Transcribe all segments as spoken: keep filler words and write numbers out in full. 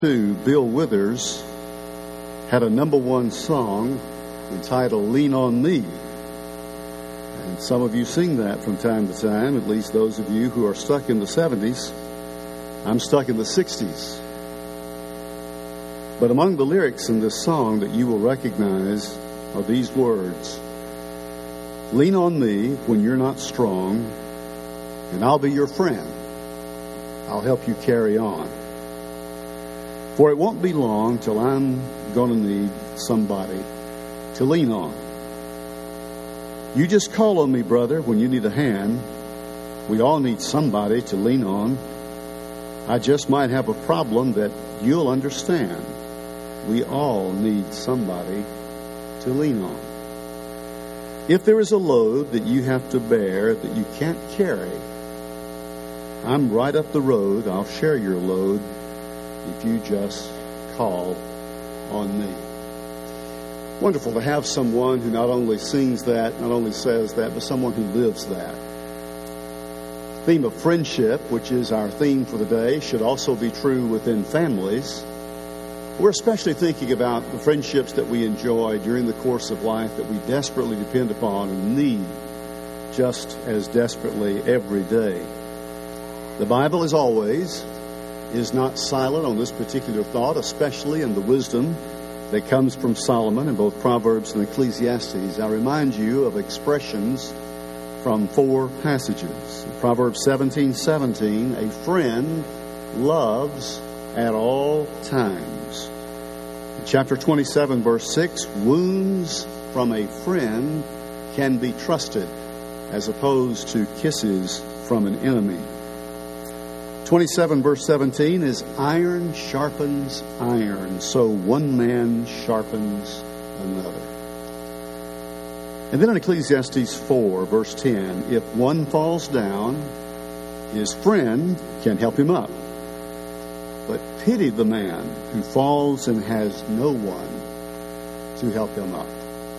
Two, Bill Withers had a number one song entitled Lean on Me. And some of you sing that from time to time, at least those of you who are stuck in the seventies. I'm stuck in the sixties. But among the lyrics in this song that you will recognize are these words: lean on me when you're not strong, and I'll be your friend. I'll help you carry on. For it won't be long till I'm going to need somebody to lean on. You just call on me, brother, when you need a hand. We all need somebody to lean on. I just might have a problem that you'll understand. We all need somebody to lean on. If there is a load that you have to bear that you can't carry, I'm right up the road. I'll share your load if you just call on me. Wonderful to have someone who not only sings that, not only says that, but someone who lives that. Theme of friendship, which is our theme for the day, should also be true within families. We're especially thinking about the friendships that we enjoy during the course of life that we desperately depend upon and need just as desperately every day. The Bible, as always, is not silent on this particular thought, especially in the wisdom that comes from Solomon in both Proverbs and Ecclesiastes. I remind you of expressions from four passages. In Proverbs seventeen seventeen, a friend loves at all times. In chapter twenty-seven, verse six, wounds from a friend can be trusted as opposed to kisses from an enemy. twenty-seven verse seventeen is iron sharpens iron, so one man sharpens another. And then in Ecclesiastes four verse ten, if one falls down, his friend can help him up. But pity the man who falls and has no one to help him up.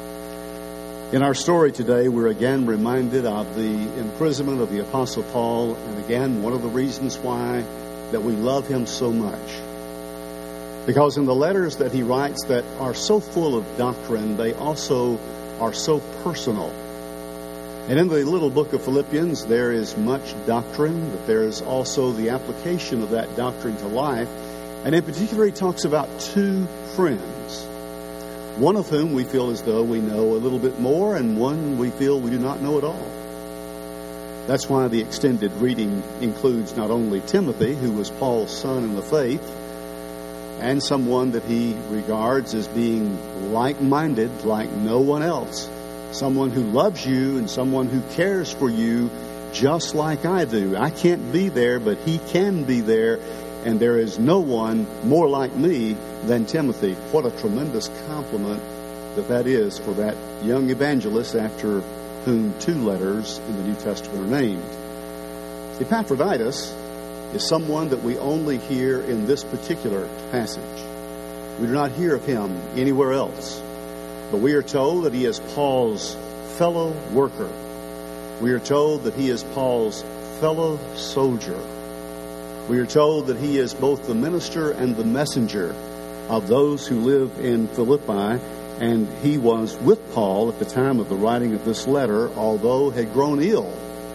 In our story today, we're again reminded of the imprisonment of the Apostle Paul, and again, one of the reasons why that we love him so much. Because in the letters that he writes that are so full of doctrine, they also are so personal. And in the little book of Philippians, there is much doctrine, but there is also the application of that doctrine to life. And in particular, he talks about two friends. One of whom we feel as though we know a little bit more, and one we feel we do not know at all. That's why the extended reading includes not only Timothy, who was Paul's son in the faith, and someone that he regards as being like-minded like no one else. Someone who loves you and someone who cares for you just like I do. I can't be there, but he can be there. And there is no one more like me than Timothy. What a tremendous compliment that that is for that young evangelist after whom two letters in the New Testament are named. Epaphroditus is someone that we only hear in this particular passage. We do not hear of him anywhere else. But we are told that he is Paul's fellow worker. We are told that he is Paul's fellow soldier. We are told that he is both the minister and the messenger of those who live in Philippi, and he was with Paul at the time of the writing of this letter, although had grown ill.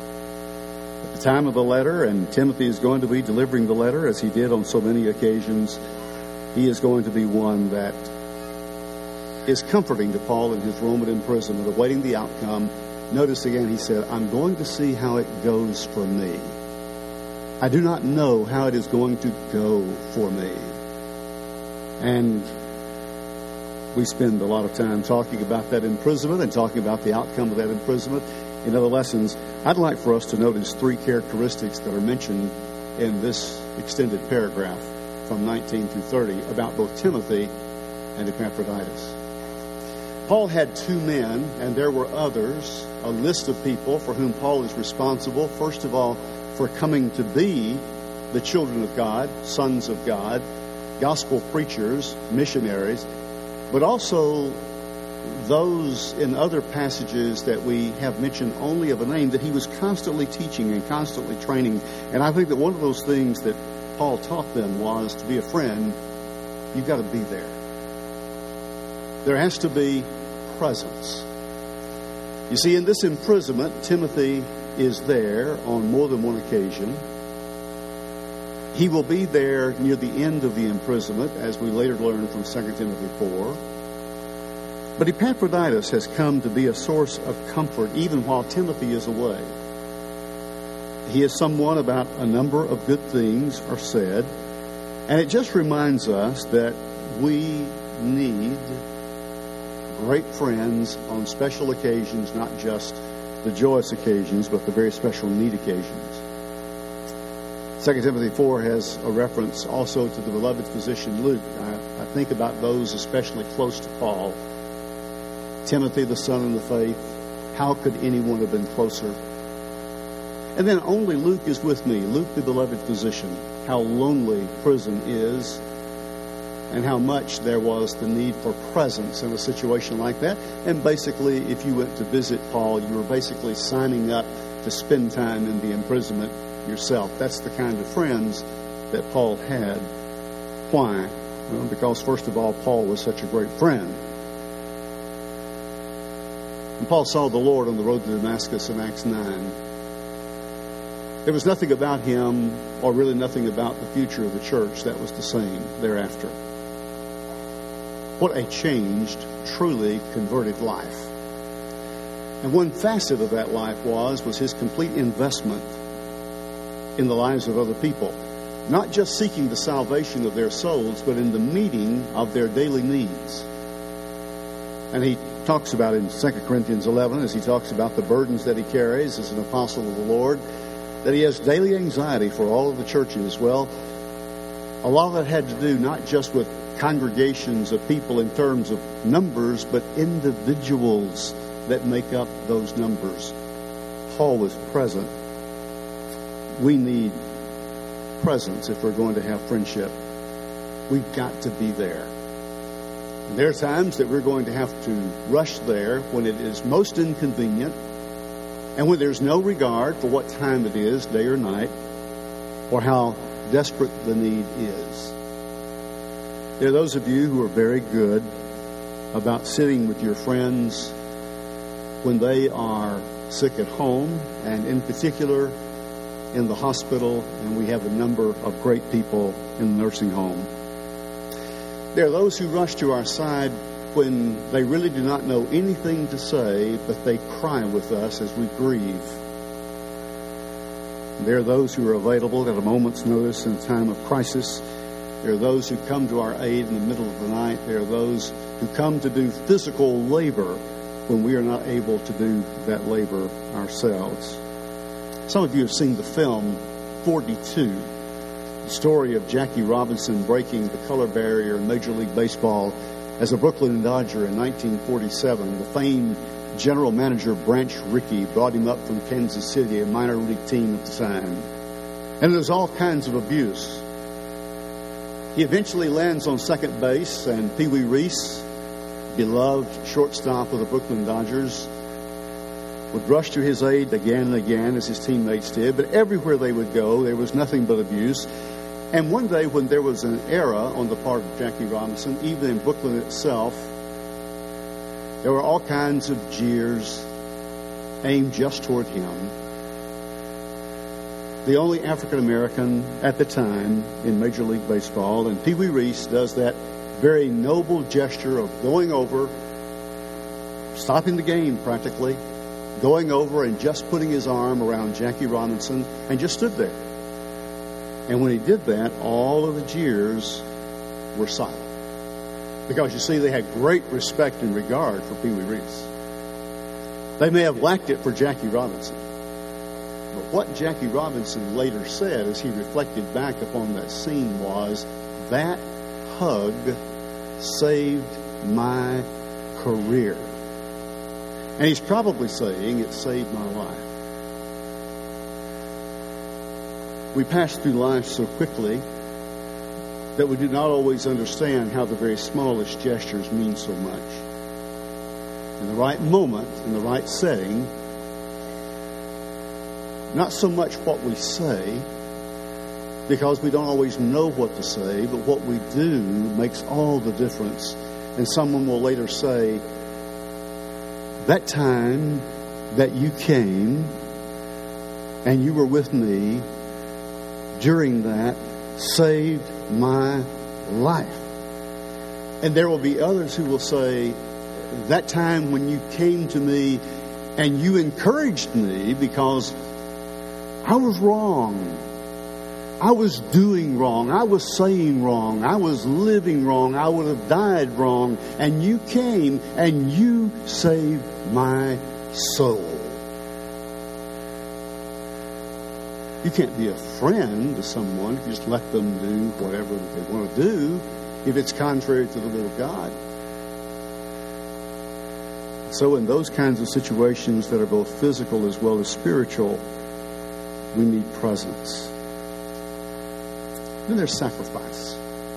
At the time of the letter, and Timothy is going to be delivering the letter, as he did on so many occasions, he is going to be one that is comforting to Paul in his Roman imprisonment, awaiting the outcome. Notice again, he said, I'm going to see how it goes for me. I do not know how it is going to go for me. And we spend a lot of time talking about that imprisonment and talking about the outcome of that imprisonment. In other lessons, I'd like for us to notice three characteristics that are mentioned in this extended paragraph from nineteen through thirty about both Timothy and Epaphroditus. Paul had two men, and there were others, a list of people for whom Paul is responsible. First of all, for coming to be the children of God, sons of God, gospel preachers, missionaries, but also those in other passages that we have mentioned only of a name that he was constantly teaching and constantly training. And I think that one of those things that Paul taught them was to be a friend you've got to be there. There has to be presence. You see, in this imprisonment, Timothy is there on more than one occasion. He will be there near the end of the imprisonment, as we later learn from Second Timothy four. But Epaphroditus has come to be a source of comfort even while Timothy is away. He is someone about a number of good things are said, and it just reminds us that we need great friends on special occasions, not just the joyous occasions, but the very special need occasions. Second Timothy four has a reference also to the beloved physician Luke. I, I think about those especially close to Paul. Timothy, the son in the faith. How could anyone have been closer? And then only Luke is with me. Luke, the beloved physician. How lonely prison is, and how much there was the need for presence in a situation like that. And basically, if you went to visit Paul, you were basically signing up to spend time in the imprisonment yourself. That's the kind of friends that Paul had. Why? Well, because first of all, Paul was such a great friend. And Paul saw the Lord on the road to Damascus in Acts nine. There was nothing about him, or really nothing about the future of the church, that was the same thereafter. What a changed, truly converted life. And one facet of that life was, was his complete investment in the lives of other people. Not just seeking the salvation of their souls, but in the meeting of their daily needs. And he talks about in Second Corinthians eleven, as he talks about the burdens that he carries as an apostle of the Lord, that he has daily anxiety for all of the churches. Well, a lot of that had to do not just with congregations of people in terms of numbers, but individuals that make up those numbers. Paul was present. We need presence if we're going to have friendship. We've got to be there. And there are times that we're going to have to rush there when it is most inconvenient, and when there's no regard for what time it is, day or night, or how desperate the need is. There are those of you who are very good about sitting with your friends when they are sick at home, and in particular in the hospital, and we have a number of great people in the nursing home. There are those who rush to our side when they really do not know anything to say, but they cry with us as we grieve. There are those who are available at a moment's notice in a time of crisis. There are those who come to our aid in the middle of the night. There are those who come to do physical labor when we are not able to do that labor ourselves. Some of you have seen the film forty-two, the story of Jackie Robinson breaking the color barrier in Major League Baseball as a Brooklyn Dodger in nineteen forty-seven. The famed general manager Branch Rickey brought him up from Kansas City, a minor league team at the time. And there's all kinds of abuse. He eventually lands on second base, and Pee Wee Reese, beloved shortstop of the Brooklyn Dodgers, would rush to his aid again and again, as his teammates did. But everywhere they would go, there was nothing but abuse. And one day when there was an error on the part of Jackie Robinson, even in Brooklyn itself, there were all kinds of jeers aimed just toward him. The only African American at the time in Major League Baseball, and Pee Wee Reese does that very noble gesture of going over, stopping the game practically, going over and just putting his arm around Jackie Robinson, and just stood there. And when he did that, all of the jeers were silent. Because, you see, they had great respect and regard for Pee Wee Reese. They may have lacked it for Jackie Robinson. But what Jackie Robinson later said as he reflected back upon that scene was, that hug saved my career. And he's probably saying, it saved my life. We pass through life so quickly that we do not always understand how the very smallest gestures mean so much. In the right moment, in the right setting, not so much what we say, because we don't always know what to say, but what we do makes all the difference. And someone will later say, that time that you came and you were with me during that saved my life. And there will be others who will say, that time when you came to me and you encouraged me because I was wrong. I was doing wrong. I was saying wrong. I was living wrong. I would have died wrong. And you came and you saved my soul. You can't be a friend to someone if you just let them do whatever they want to do if it's contrary to the will of God. So in those kinds of situations that are both physical as well as spiritual, we need presence. Then there's sacrifice.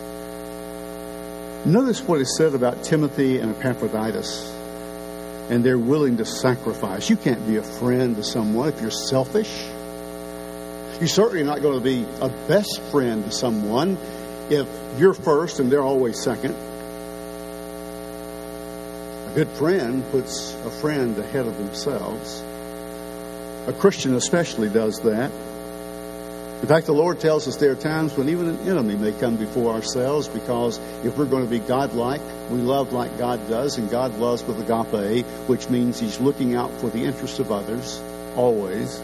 Notice what is said about Timothy and Epaphroditus, and they're willing to sacrifice. You can't be a friend to someone if you're selfish. You're certainly not going to be a best friend to someone if you're first and they're always second. A good friend puts a friend ahead of themselves. A Christian especially does that. In fact, the Lord tells us there are times when even an enemy may come before ourselves, because if we're going to be God-like, we love like God does, and God loves with agape, which means He's looking out for the interests of others, always.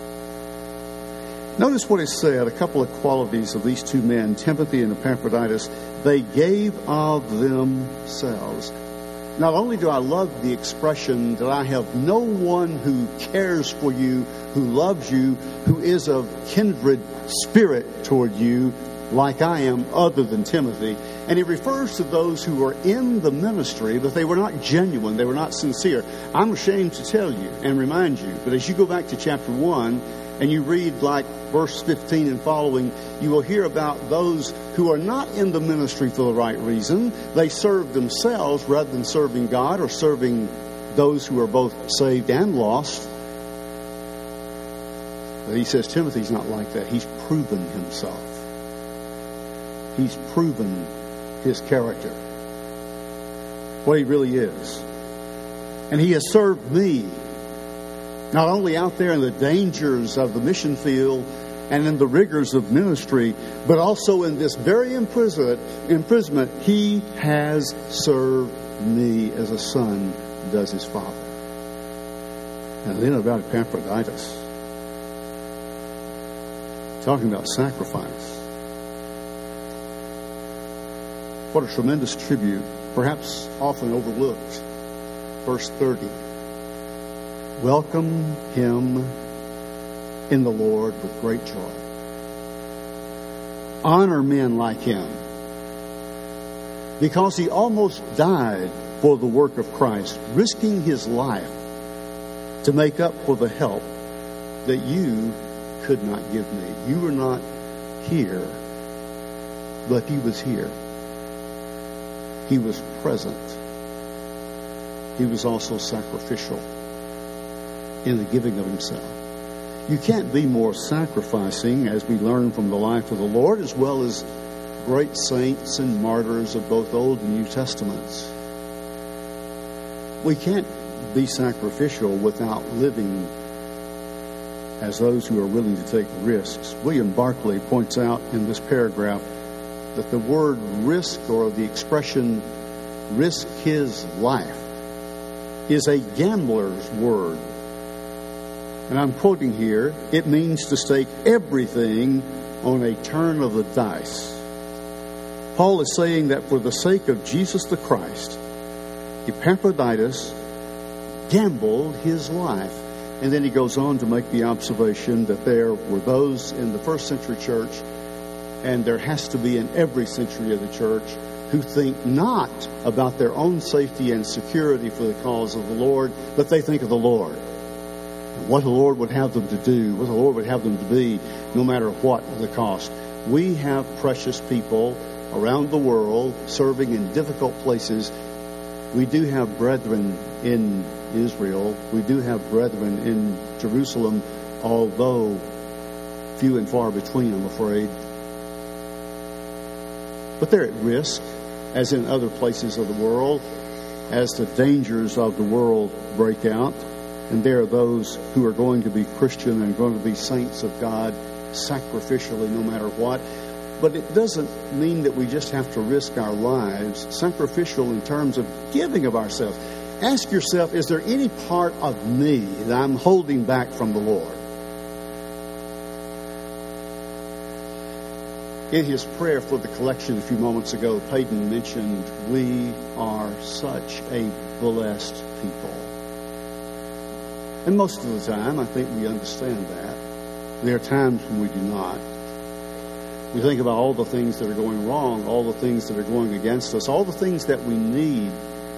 Notice what is said, a couple of qualities of these two men, Timothy and Epaphroditus. They gave of themselves. Not only do I love the expression that I have no one who cares for you, who loves you, who is of kindred spirit toward you, like I am, other than Timothy. And he refers to those who are in the ministry, but they were not genuine, they were not sincere. I'm ashamed to tell you and remind you, but as you go back to chapter one, and you read like verse fifteen and following, you will hear about those who are not in the ministry for the right reason. They serve themselves rather than serving God or serving those who are both saved and lost. But he says Timothy's not like that. He's proven himself. He's proven his character, what he really is. And he has served me, not only out there in the dangers of the mission field and in the rigors of ministry, but also in this very imprisonment, imprisonment, he has served me as a son does his father. And then about Epaphroditus, talking about sacrifice. What a tremendous tribute, perhaps often overlooked. Verse thirty. Welcome him in the Lord with great joy. Honor men like him, because he almost died for the work of Christ, risking his life to make up for the help that you could not give me. You were not here, but he was here. He was present. He was also sacrificial in the giving of himself. You can't be more sacrificing, as we learn from the life of the Lord, as well as great saints and martyrs of both Old and New Testaments. We can't be sacrificial without living as those who are willing to take risks. William Barclay points out in this paragraph that the word risk, or the expression risk his life, is a gambler's word. And I'm quoting here, it means to stake everything on a turn of the dice. Paul is saying that for the sake of Jesus the Christ, Epaphroditus gambled his life. And then he goes on to make the observation that there were those in the first century church, and there has to be in every century of the church, who think not about their own safety and security for the cause of the Lord, but they think of the Lord. What the Lord would have them to do, what the Lord would have them to be, no matter what the cost. We have precious people around the world serving in difficult places. We do have brethren in Israel. We do have brethren in Jerusalem, although few and far between, I'm afraid. But they're at risk, as in other places of the world, as the dangers of the world break out. And there are those who are going to be Christian and going to be saints of God sacrificially no matter what. But it doesn't mean that we just have to risk our lives. Sacrificial in terms of giving of ourselves. Ask yourself, is there any part of me that I'm holding back from the Lord? In his prayer for the collection a few moments ago, Peyton mentioned we are such a blessed people. And most of the time, I think we understand that. There are times when we do not. We think about all the things that are going wrong, all the things that are going against us, all the things that we need,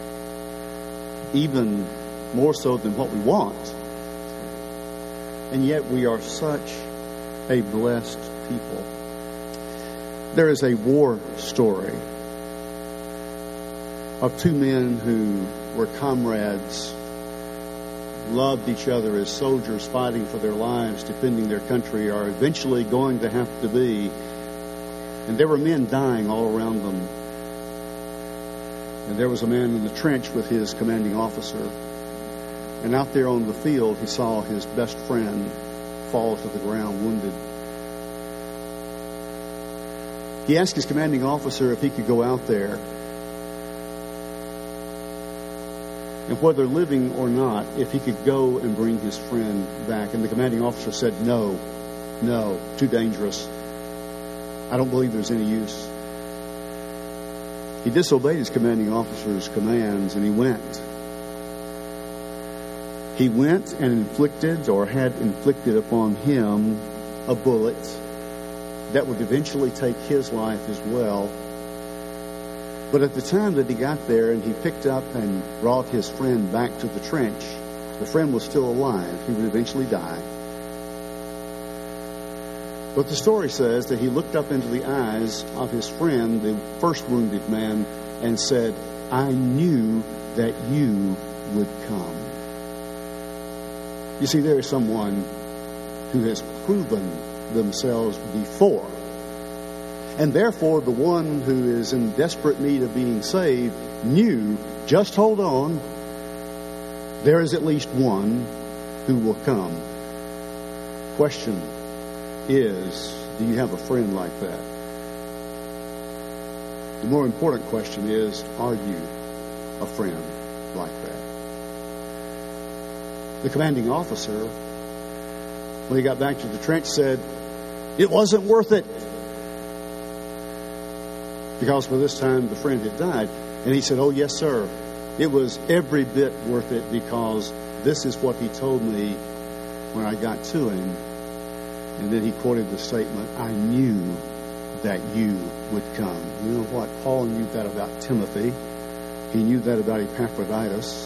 even more so than what we want. And yet we are such a blessed people. There is a war story of two men who were comrades, loved each other as soldiers fighting for their lives, defending their country, are eventually going to have to be. And there were men dying all around them. And there was a man in the trench with his commanding officer. And out there on the field, he saw his best friend fall to the ground wounded. He asked his commanding officer if he could go out there, and whether living or not, if he could go and bring his friend back. And the commanding officer said, no, no, too dangerous. I don't believe there's any use. He disobeyed his commanding officer's commands, and he went. He went and inflicted, or had inflicted upon him, a bullet that would eventually take his life as well. But at the time that he got there and he picked up and brought his friend back to the trench, the friend was still alive. He would eventually die. But the story says that he looked up into the eyes of his friend, the first wounded man, and said, I knew that you would come. You see, there is someone who has proven themselves before. And therefore, the one who is in desperate need of being saved knew, just hold on, there is at least one who will come. Question is, do you have a friend like that? The more important question is, are you a friend like that? The commanding officer, when he got back to the trench, said, it wasn't worth it. Because by this time the friend had died. And he said, oh, yes, sir. It was every bit worth it, because this is what he told me when I got to him. And then he quoted the statement, I knew that you would come. You know what? Paul knew that about Timothy. He knew that about Epaphroditus.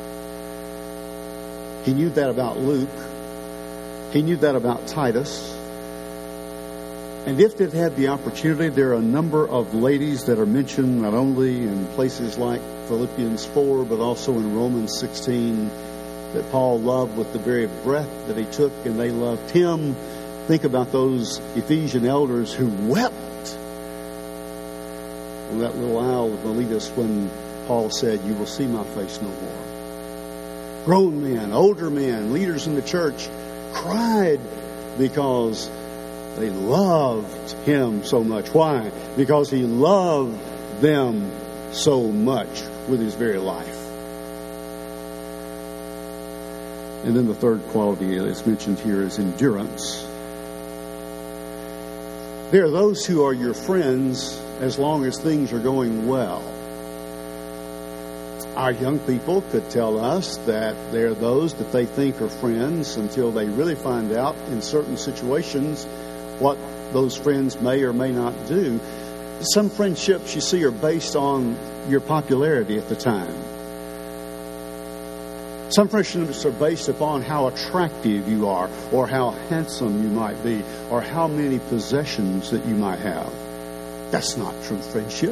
He knew that about Luke. He knew that about Titus. And if they'd had the opportunity, there are a number of ladies that are mentioned not only in places like Philippians four, but also in Romans sixteen, that Paul loved with the very breath that he took, and they loved him. Think about those Ephesian elders who wept on that little isle of Miletus when Paul said, you will see my face no more. Grown men, older men, leaders in the church cried because they loved him so much. Why? Because he loved them so much with his very life. And then the third quality that's mentioned here is endurance. There are those who are your friends as long as things are going well. Our young people could tell us that there are those that they think are friends until they really find out in certain situations what those friends may or may not do. Some friendships, you see, are based on your popularity at the time. Some friendships are based upon how attractive you are, or how handsome you might be, or how many possessions that you might have. That's not true friendship.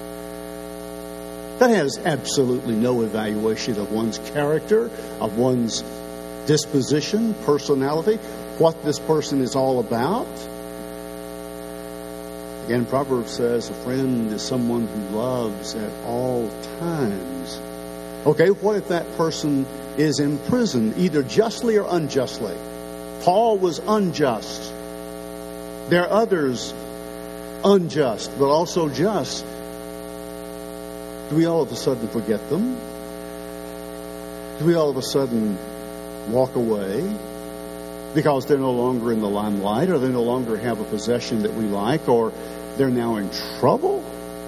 That has absolutely no evaluation of one's character, of one's disposition, personality, what this person is all about. Again, Proverbs says a friend is someone who loves at all times. Okay, what if that person is in prison, either justly or unjustly? Paul was unjust. There are others unjust, but also just. Do we all of a sudden forget them? Do we all of a sudden walk away because they're no longer in the limelight, or they no longer have a possession that we like, or they're now in trouble?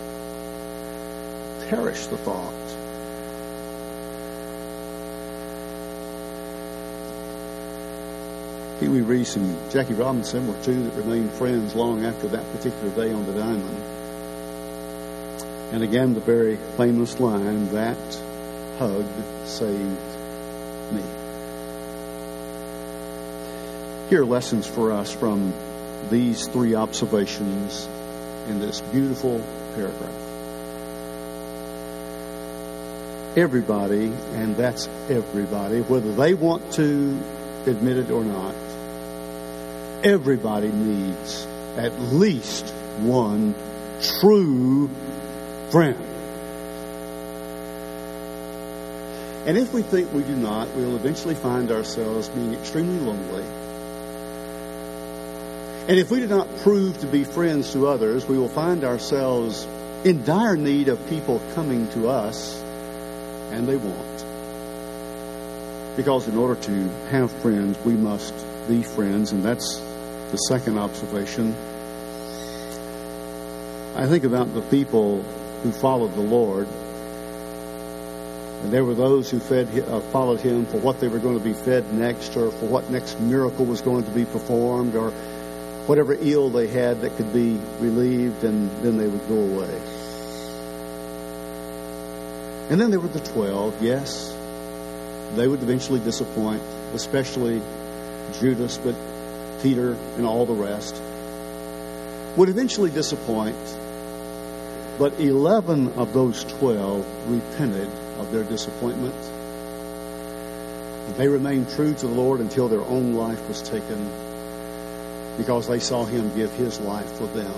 Perish the thought. Pee Wee Reese and Jackie Robinson were two that remained friends long after that particular day on the diamond. And again, the very famous line, that hug saved me. Here are lessons for us from these three observations in this beautiful paragraph. Everybody, and that's everybody, whether they want to admit it or not, everybody needs at least one true friend. And if we think we do not, we'll eventually find ourselves being extremely lonely. And if we do not prove to be friends to others, we will find ourselves in dire need of people coming to us, and they won't. Because in order to have friends, we must be friends, and that's the second observation. I think about the people who followed the Lord, and there were those who fed, uh, followed Him for what they were going to be fed next, or for what next miracle was going to be performed, or whatever ill they had that could be relieved, and then they would go away. And then there were the twelve, yes. They would eventually disappoint, especially Judas, but Peter and all the rest would eventually disappoint. But eleven of those twelve repented of their disappointment. They remained true to the Lord until their own life was taken, because they saw Him give His life for them.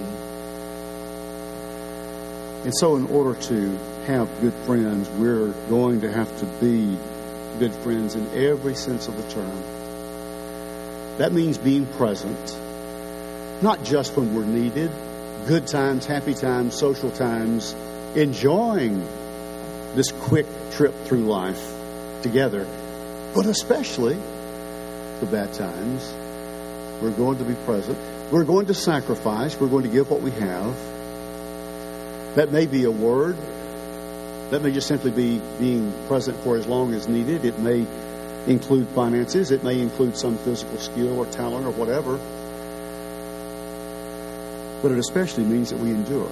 And so in order to have good friends, we're going to have to be good friends in every sense of the term. That means being present, not just when we're needed, good times, happy times, social times, enjoying this quick trip through life together, but especially the bad times. We're going to be present. We're going to sacrifice. We're going to give what we have. That may be a word. That may just simply be being present for as long as needed. It may include finances. It may include some physical skill or talent or whatever. But it especially means that we endure.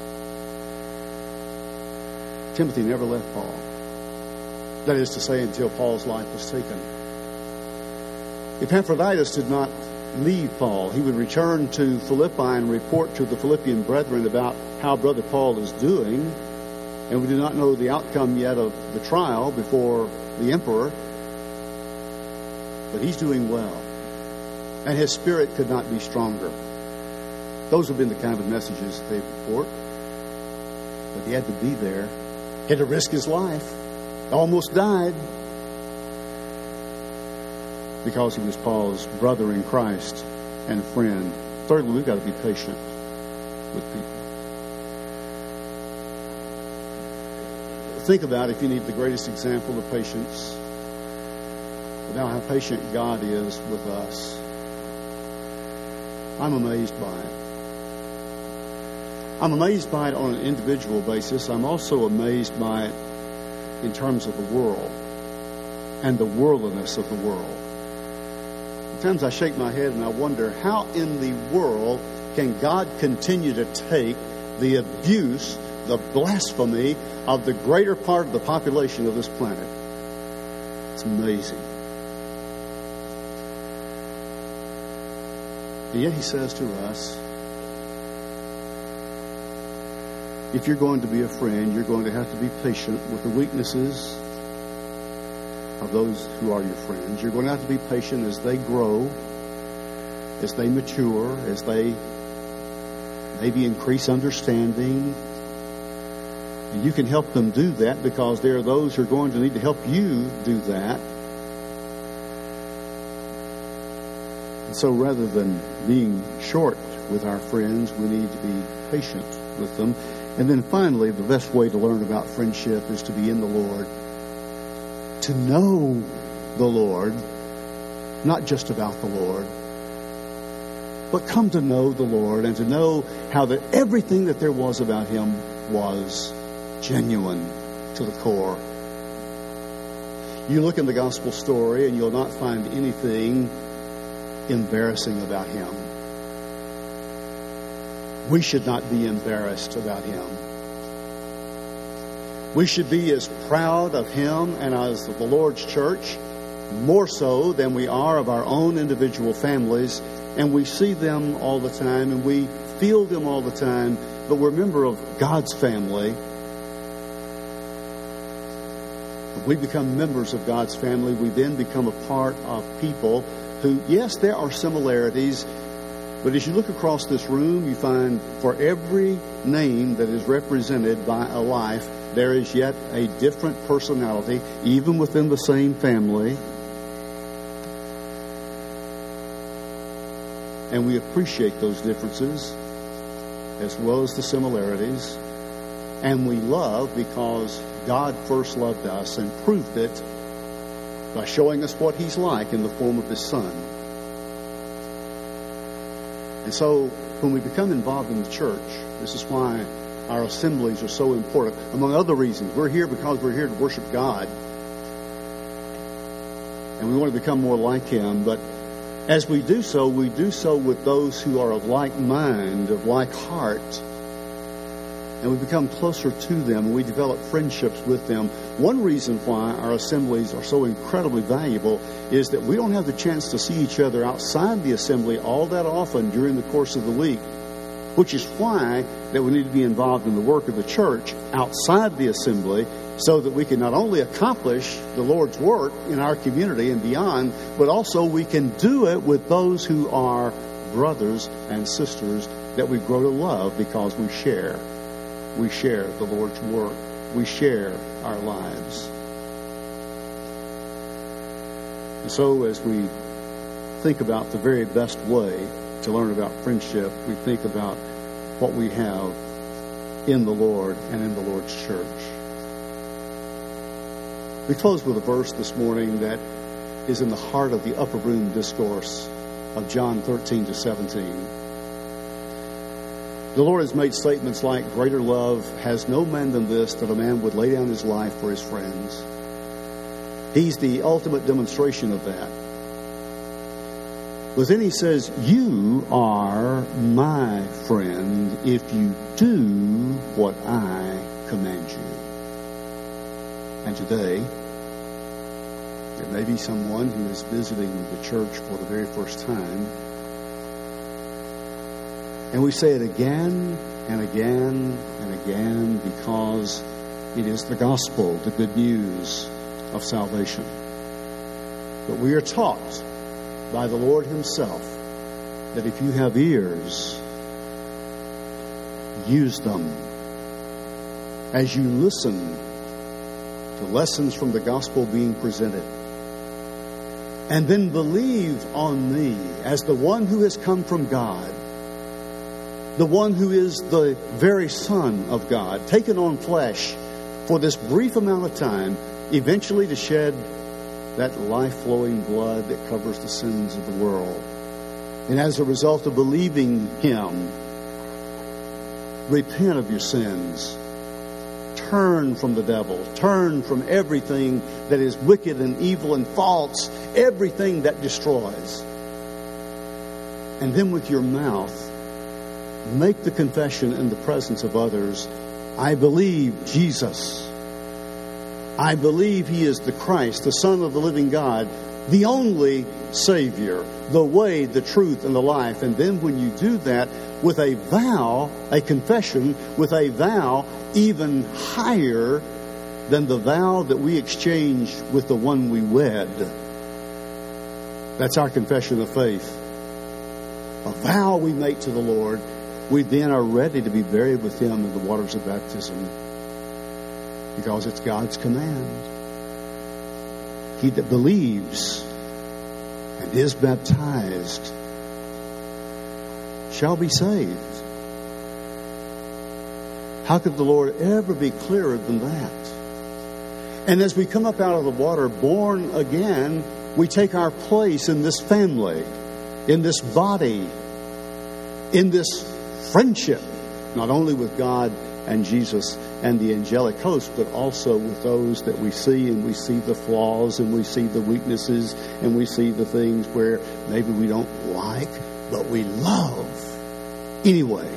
Timothy never left Paul. That is to say, until Paul's life was taken. Epaphroditus did not leave Paul. He would return to Philippi and report to the Philippian brethren about how Brother Paul is doing. And we do not know the outcome yet of the trial before the emperor. But he's doing well. And his spirit could not be stronger. Those have been the kind of messages they report. But he had to be there. He had to risk his life. Almost died. Because he was Paul's brother in Christ and friend. Thirdly, we've got to be patient with people. Think about if you need the greatest example of patience. But now how patient God is with us. I'm amazed by it. I'm amazed by it on an individual basis. I'm also amazed by it in terms of the world and the worldliness of the world. Sometimes I shake my head and I wonder, how in the world can God continue to take the abuse, the blasphemy of the greater part of the population of this planet? It's amazing. And yet He says to us, if you're going to be a friend, you're going to have to be patient with the weaknesses of those who are your friends. You're going to have to be patient as they grow, as they mature, as they maybe increase understanding. And you can help them do that because there are those who are going to need to help you do that. And so rather than being short with our friends, we need to be patient with them. And then finally, the best way to learn about friendship is to be in the Lord. To know the Lord, not just about the Lord, but come to know the Lord and to know how that everything that there was about Him was genuine to the core. You look in the gospel story and you'll not find anything embarrassing about Him. We should not be embarrassed about Him. We should be as proud of Him and as the Lord's church, more so than we are of our own individual families. And we see them all the time and we feel them all the time, but we're a member of God's family. If we become members of God's family, we then become a part of people who, yes, there are similarities, but as you look across this room, you find for every name that is represented by a life, there is yet a different personality, even within the same family. And we appreciate those differences as well as the similarities. And we love because God first loved us and proved it by showing us what He's like in the form of His Son. And so when we become involved in the church, this is why our assemblies are so important. Among other reasons, we're here because we're here to worship God. And we want to become more like Him. But as we do so, we do so with those who are of like mind, of like heart. And we become closer to them, and we develop friendships with them. One reason why our assemblies are so incredibly valuable is that we don't have the chance to see each other outside the assembly all that often during the course of the week, which is why that we need to be involved in the work of the church outside the assembly so that we can not only accomplish the Lord's work in our community and beyond, but also we can do it with those who are brothers and sisters that we grow to love because we share. We share the Lord's work. We share our lives. And so as we think about the very best way to learn about friendship, we think about what we have in the Lord and in the Lord's church. We close with a verse this morning that is in the heart of the upper room discourse of John thirteen to seventeen. The Lord has made statements like, "Greater love has no man than this, that a man would lay down his life for his friends." He's the ultimate demonstration of that. But then He says, "You are my friend if you do what I command you." And today, there may be someone who is visiting the church for the very first time. And we say it again and again and again because it is the gospel, the good news of salvation. But we are taught by the Lord Himself that if you have ears, use them as you listen to lessons from the gospel being presented. And then believe on me as the one who has come from God, the one who is the very Son of God, taken on flesh for this brief amount of time, eventually to shed that life-flowing blood that covers the sins of the world. And as a result of believing Him, repent of your sins. Turn from the devil. Turn from everything that is wicked and evil and false. Everything that destroys. And then with your mouth, make the confession in the presence of others, "I believe Jesus. I believe He is the Christ, the Son of the living God, the only Savior, the way, the truth, and the life." And then when you do that with a vow, a confession, with a vow even higher than the vow that we exchanged with the one we wed. That's our confession of faith. A vow we make to the Lord we then are ready to be buried with Him in the waters of baptism because it's God's command. He that believes and is baptized shall be saved. How could the Lord ever be clearer than that? And as we come up out of the water, born again, we take our place in this family, in this body, in this friendship, not only with God and Jesus and the angelic host, but also with those that we see, and we see the flaws and we see the weaknesses and we see the things where maybe we don't like, but we love anyway.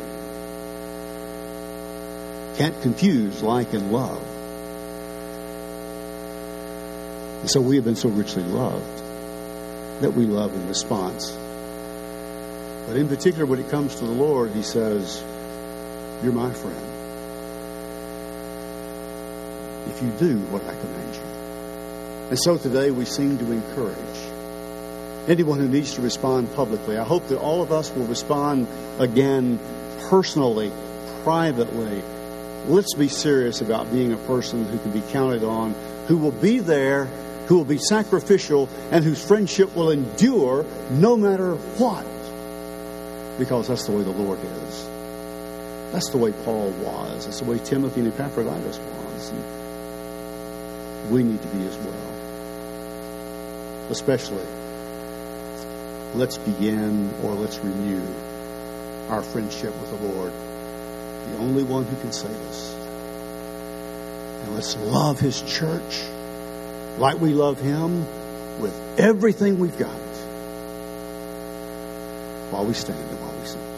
Can't confuse like and love. And so we have been so richly loved that we love in response. But in particular, when it comes to the Lord, He says, you're my friend if you do what I command you. And so today we seem to encourage anyone who needs to respond publicly. I hope that all of us will respond again personally, privately. Let's be serious about being a person who can be counted on, who will be there, who will be sacrificial, and whose friendship will endure no matter what. Because that's the way the Lord is. That's the way Paul was. That's the way Timothy and Epaphroditus was. And we need to be as well. Especially, let's begin or let's renew our friendship with the Lord, the only one who can save us. And let's love His church like we love Him with everything we've got while we stand and while we sing.